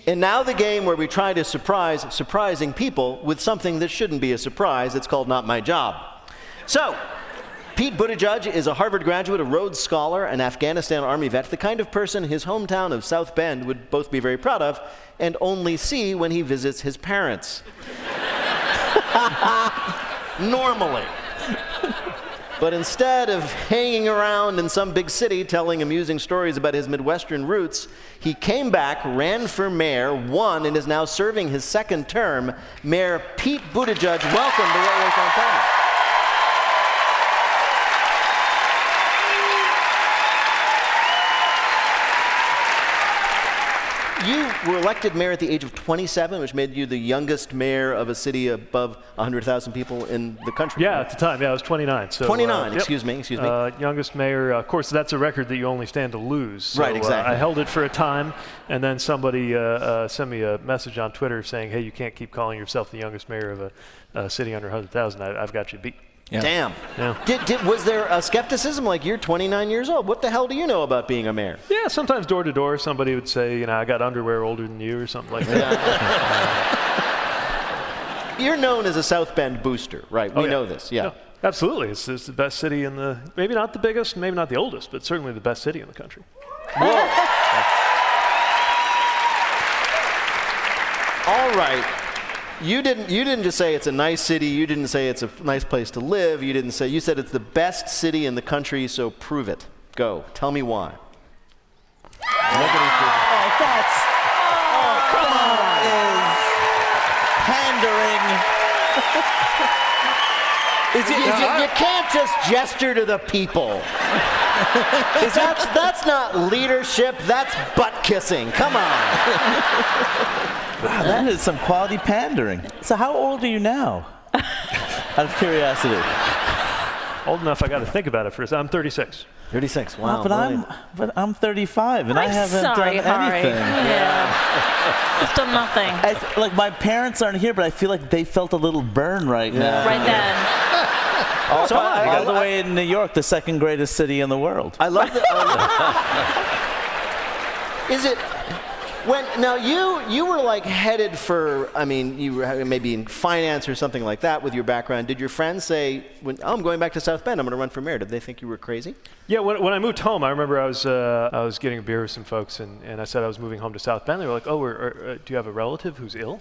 And now the game where we try to surprise surprising people with something that shouldn't be a surprise. It's called Not My Job. So, Pete Buttigieg is a Harvard graduate, a Rhodes Scholar, an Afghanistan Army vet, the kind of person his hometown of South Bend would both be very proud of and only see when he visits his parents. Normally. But instead of hanging around in some big city telling amusing stories about his Midwestern roots, he came back, ran for mayor, won, and is now serving his second term. Mayor Pete Buttigieg, welcome to What Works on Camera. You were elected mayor at the age of 27, which made you the youngest mayor of a city above 100,000 people in the country. Yeah, at the time, I was 29. So, 29, yep. excuse me. Youngest mayor. Of course, that's a record that you only stand to lose. So, right, exactly. I held it for a time, and then somebody sent me a message on Twitter saying, hey, you can't keep calling yourself the youngest mayor of a city under 100,000. I've got you beat. Yeah. Damn. Yeah. Was there a skepticism like, you're 29 years old? What the hell do you know about being a mayor? Yeah, sometimes door to door, somebody would say, I got underwear older than you or something like that. You're known as a South Bend booster, right? We know this, yeah. Absolutely. It's the best city in the, maybe not the biggest, maybe not the oldest, but certainly the best city in the country. Whoa. All right. You didn't just say it's a nice city. You didn't say it's a nice place to live. You said it's the best city in the country, so prove it. Go. Tell me why. Come on. Pandering. You can't just gesture to the people. That's not leadership. That's butt kissing. Come on. Wow, that is some quality pandering. So how old are you now? Out of curiosity. Old enough, I got to think about it first. I'm 36. 36, wow. But I'm 35, and I haven't done anything. Yeah. It's done nothing. Like, my parents aren't here, but I feel like they felt a little burn right now. Right then. All the way in New York, the second greatest city in the world. I love that. Is it... Now you were like headed for, you were maybe in finance or something like that with your background. Did your friends say, I'm going back to South Bend, I'm going to run for mayor? Did they think you were crazy? Yeah, when I moved home, I remember I was getting a beer with some folks, and I said I was moving home to South Bend. They were like, oh, do you have a relative who's ill?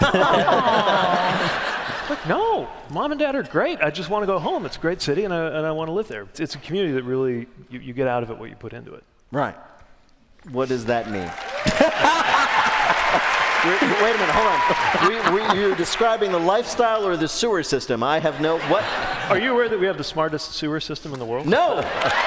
Like, no, Mom and Dad are great. I just want to go home. It's a great city, and I want to live there. It's a community that really, you get out of it what you put into it. Right. What does that mean? Wait a minute, hold on. You're describing the lifestyle or the sewer system? I have no, what? Are you aware that we have the smartest sewer system in the world? No.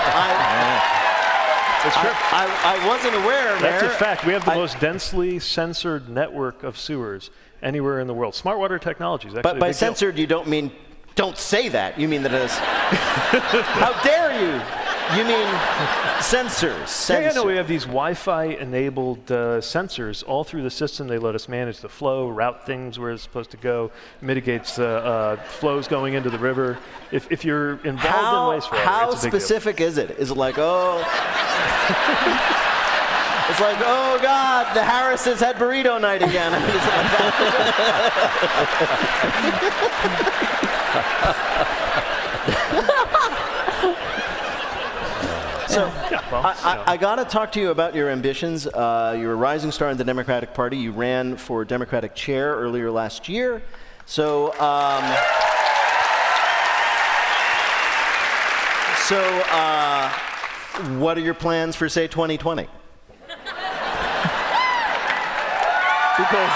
I wasn't aware, Mayor. That's a fact. We have the most densely censored network of sewers anywhere in the world. Smart water technology is actually But by censored, you don't mean, don't say that. You mean that it is, how dare you? You mean sensors. Yeah, no, we have these Wi-Fi-enabled sensors all through the system. They let us manage the flow, route things where it's supposed to go, mitigates flows going into the river. If you're involved in wastewater, how it's a big specific is it? Is it like, it's like, oh God, the Harrises had burrito night again. So, I got to talk to you about your ambitions. You're a rising star in the Democratic Party. You ran for Democratic chair earlier last year. So, what are your plans for, say, 2020? Because...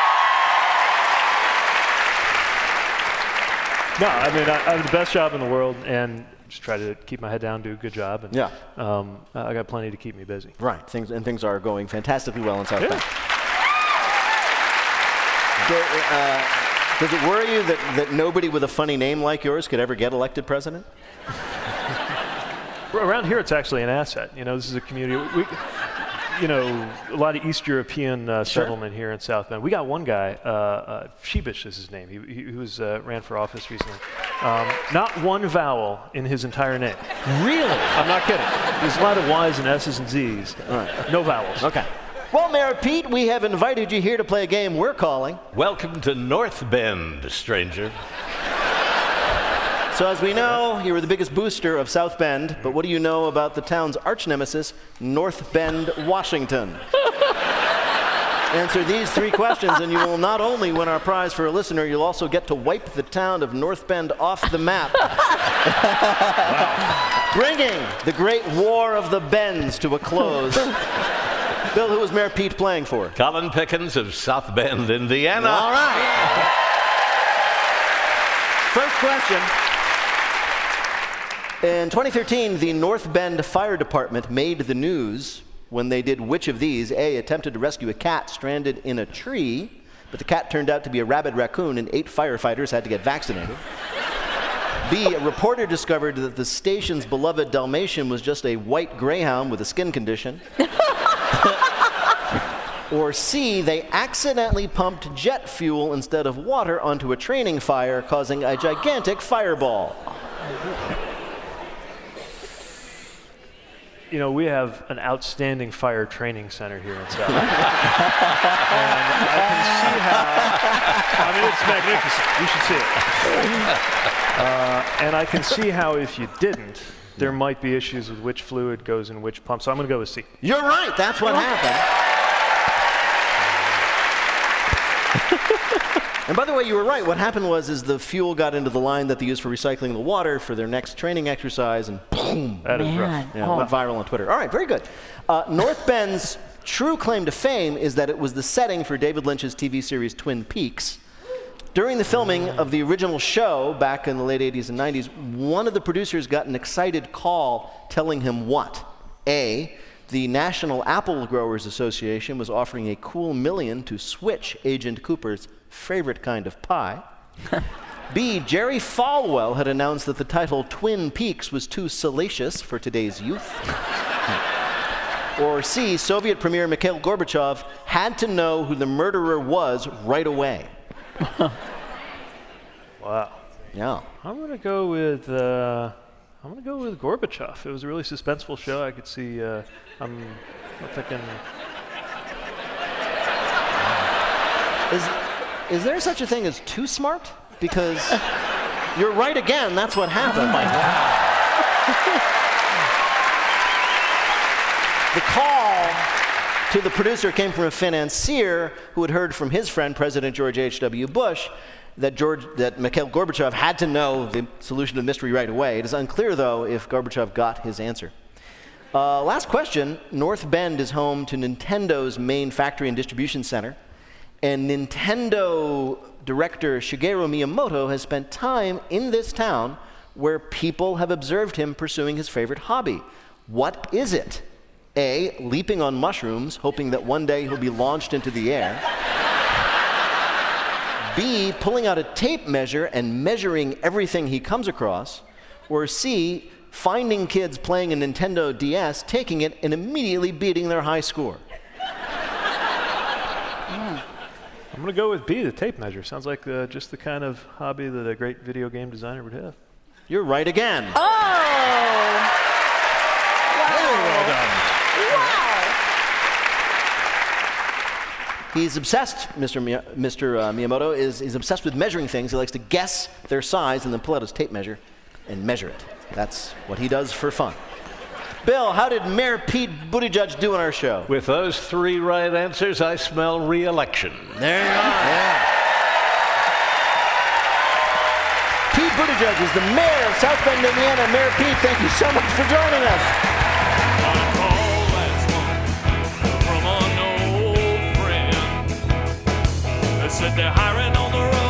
No, I have the best job in the world, and just try to keep my head down, do a good job, and I got plenty to keep me busy. Right, things are going fantastically well in South Bend. Does it worry you that nobody with a funny name like yours could ever get elected president? Around here, it's actually an asset. This is a community. A lot of East European settlement here in South Bend. We got one guy, Sheebish is his name. He ran for office recently. Not one vowel in his entire name. Really? I'm not kidding. There's a lot of Y's and S's and Z's. All right. No vowels. Okay. Well, Mayor Pete, we have invited you here to play a game we're calling. Welcome to North Bend, stranger. So as we know, you were the biggest booster of South Bend, but what do you know about the town's arch nemesis, North Bend, Washington? Answer these 3 questions and you will not only win our prize for a listener, you'll also get to wipe the town of North Bend off the map. Wow. Bringing the great war of the Bends to a close. Bill, who is Mayor Pete playing for? Colin Pickens of South Bend, Indiana. All right. First question. In 2013, the North Bend Fire Department made the news when they did which of these? A, attempted to rescue a cat stranded in a tree, but the cat turned out to be a rabid raccoon and 8 firefighters had to get vaccinated. B, a reporter discovered that the station's beloved Dalmatian was just a white greyhound with a skin condition. Or C, they accidentally pumped jet fuel instead of water onto a training fire, causing a gigantic fireball. You know, we have an outstanding fire training center here in South Bend. And I can see how, I mean, it's magnificent. You should see it. And I can see how if you didn't, there might be issues with which fluid goes in which pump. So I'm going to go with C. You're right. That's what happened. And by the way, you were right. What happened was the fuel got into the line that they used for recycling the water for their next training exercise, and boom. That is rough. Yeah, went viral on Twitter. All right, very good. North Bend's true claim to fame is that it was the setting for David Lynch's TV series Twin Peaks. During the filming of the original show back in the late 80s and 90s, one of the producers got an excited call telling him what? A, the National Apple Growers Association was offering a cool $1 million to switch Agent Cooper's favorite kind of pie. B, Jerry Falwell had announced that the title Twin Peaks was too salacious for today's youth. Or C, Soviet Premier Mikhail Gorbachev had to know who the murderer was right away. Wow. Yeah. I'm going to go with Gorbachev. It was a really suspenseful show. I could see. I'm thinking. Is there such a thing as too smart? Because you're right again. That's what happened. Oh my God. The call to the producer came from a financier who had heard from his friend, President George H.W. Bush, that Mikhail Gorbachev had to know the solution to the mystery right away. It is unclear, though, if Gorbachev got his answer. Last question. North Bend is home to Nintendo's main factory and distribution center. And Nintendo director Shigeru Miyamoto has spent time in this town where people have observed him pursuing his favorite hobby. What is it? A, leaping on mushrooms, hoping that one day he'll be launched into the air. B, pulling out a tape measure and measuring everything he comes across. Or C, finding kids playing a Nintendo DS, taking it, and immediately beating their high score. I'm going to go with B, the tape measure. Sounds like just the kind of hobby that a great video game designer would have. You're right again. Oh! Wow. Very well done. Wow. He's obsessed, Mr. Miyamoto is obsessed with measuring things. He likes to guess their size and then pull out his tape measure and measure it. That's what he does for fun. Bill, how did Mayor Pete Buttigieg do on our show? With those 3 right answers, I smell re-election. There you are. Yeah. Pete Buttigieg is the mayor of South Bend, Indiana. Mayor Pete, thank you so much for joining us. From an old friend that said they're hiring on the road.